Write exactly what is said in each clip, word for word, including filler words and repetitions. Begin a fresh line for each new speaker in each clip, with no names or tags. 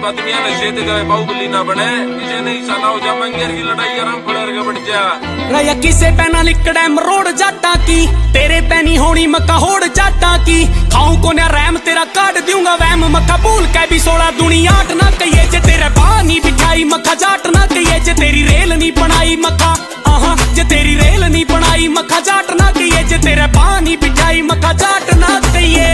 आदमियां ने शेत गए बाहुबली ना बने इसे नहीं सना हो जा मंगेर की लड़ाई आराम फड़र के बढ़ जा
रया किसे पैना लिकड़े मरोड़ जाटा की तेरे पैनी होनी मक्का होड़ जाटा की खाऊं को ना रैम तेरा काट दूंगा वैम मक्का भूल के भी सोलह दुनिया आठ ना कहिए जे तेरे पानी बिठाई मक्का जाट ना कहिए जे तेरी रेल नहीं बनाई मक्का आहा जे तेरी रेल नहीं बनाई मक्का जाट ना कहिए जे तेरे पानी बिठाई मक्का जाट ना कहिए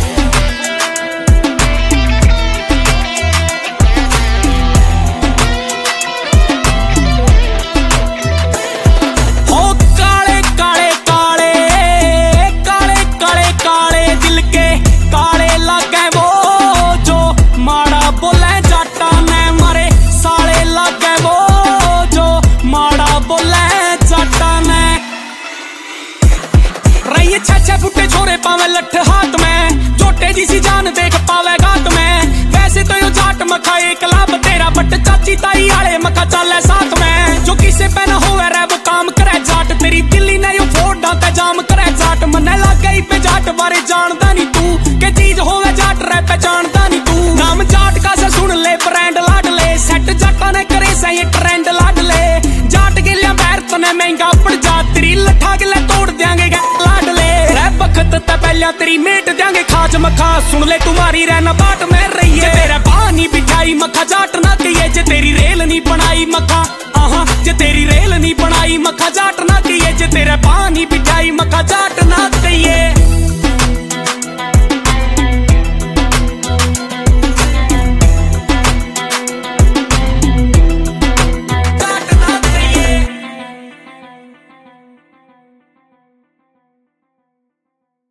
छे फुटे छोरे पावे लठ हाथ में छोटे जी सी जान देख पावे घात में वैसे तो यो जाट मखा एक लाभ तेरा बट चाची ताई आले मखा चाले साथ में जो किसे पे न होवे रे वो काम करे जाट तेरी दिल्ली ने यो फोड़ा ते जाम करे जाट मने लग गई पे जाट बारे जानदा नहीं तू के चीज होवे जाट रे पे जानदा नहीं तू नाम जाट का से सुन ले ब्रांड लाड ले सेट जाटा ने करे सही ट्रेंड लाड ले जाट के लिए बैर तने महंगा पड़ जा तेरी लठा के ले तोड़ देंगे लाड ले बखत ते पहले तेरी मेट देंगे खाज मखा सुन ले तुम्हारी रहना बाट में रही है तेरा पानी बिठाई मखा जाट ना कहिए जे तेरी रेल नहीं बनाई मखा आहा जे तेरी रेल नहीं बनाई मखा जाट ना कहिए जे तेरा पानी बिठाई मखा जाट ना कहिए।